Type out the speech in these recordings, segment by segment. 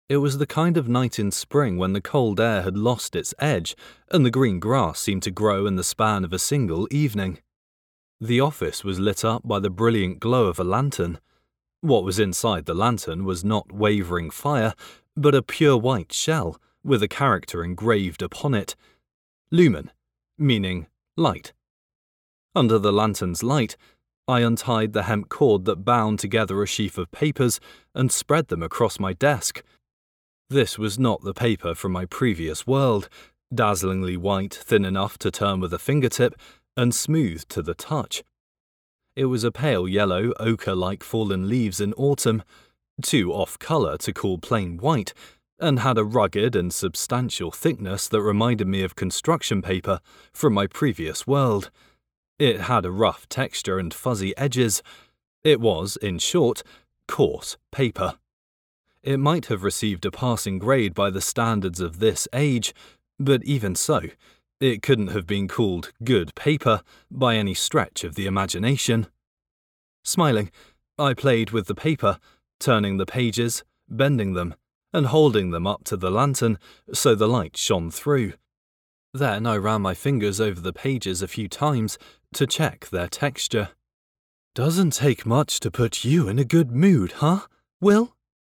It was the kind of night in spring when the cold air had lost its edge and the green grass seemed to grow in the span of a single evening. The office was lit up by the brilliant glow of a lantern. What was inside the lantern was not wavering fire, but a pure white shell with a character engraved upon it. Lumen, meaning light. Under the lantern's light, I untied the hemp cord that bound together a sheaf of papers and spread them across my desk. This was not the paper from my previous world, dazzlingly white, thin enough to turn with a fingertip, and smooth to the touch. It was a pale yellow, ochre-like fallen leaves in autumn, too off-colour to call plain white, and had a rugged and substantial thickness that reminded me of construction paper from my previous world. It had a rough texture and fuzzy edges. It was, in short, coarse paper. It might have received a passing grade by the standards of this age, but even so, it couldn't have been called good paper by any stretch of the imagination. Smiling, I played with the paper, turning the pages, bending them, and holding them up to the lantern so the light shone through. Then I ran my fingers over the pages a few times to check their texture. "Doesn't take much to put you in a good mood, huh, Will?"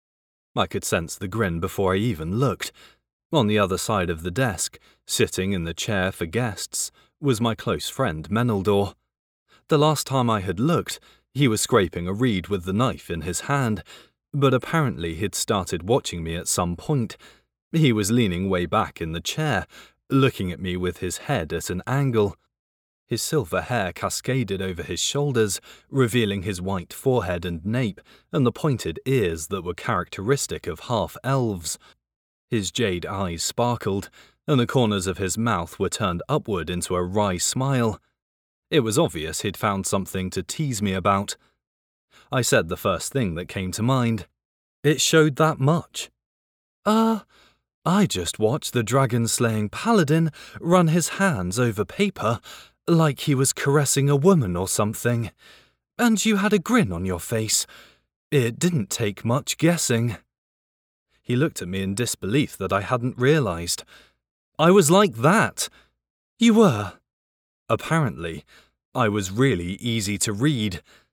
I could sense the grin before I even looked. On the other side of the desk, sitting in the chair for guests, was my close friend Meneldor. The last time I had looked, he was scraping a reed with the knife in his hand, but apparently he'd started watching me at some point. He was leaning way back in the chair, looking at me with his head at an angle. His silver hair cascaded over his shoulders, revealing his white forehead and nape and the pointed ears that were characteristic of half-elves. His jade eyes sparkled, and the corners of his mouth were turned upward into a wry smile. It was obvious he'd found something to tease me about. I said the first thing that came to mind. "It showed that much." I just watched the dragon-slaying paladin run his hands over paper like he was caressing a woman or something. And you had a grin on your face. It didn't take much guessing." He looked at me in disbelief that I hadn't realized. "I was like that." "You were." Apparently, I was really easy to read.